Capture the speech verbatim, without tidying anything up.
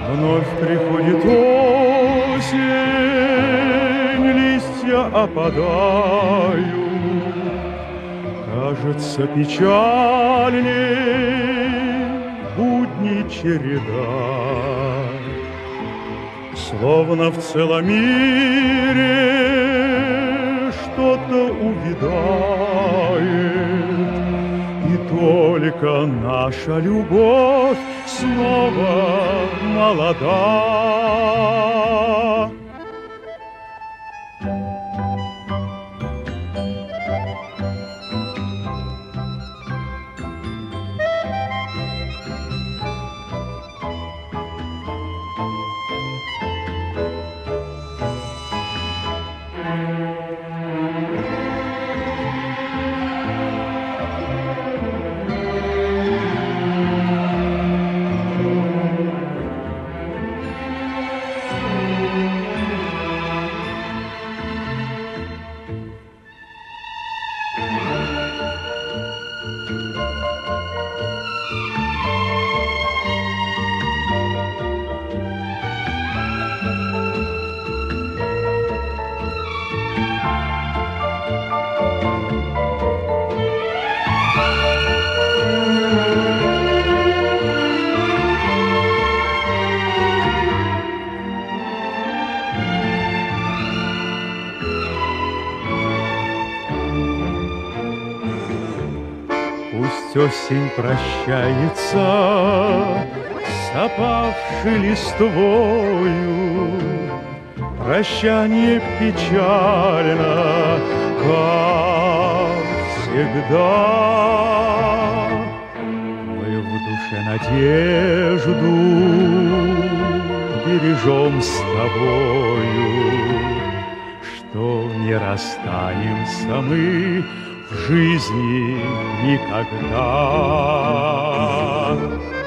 Вновь приходит осень, листья опадают. Кажется, печальней будни череда. Словно в целом мире что-то увядает, и только наша любовь снова молода. Пусть осень прощается с опавшей листвою, прощание печально, как всегда. Мы в душе надежду бережем с тобою, что не расстанемся мы в жизни никогда.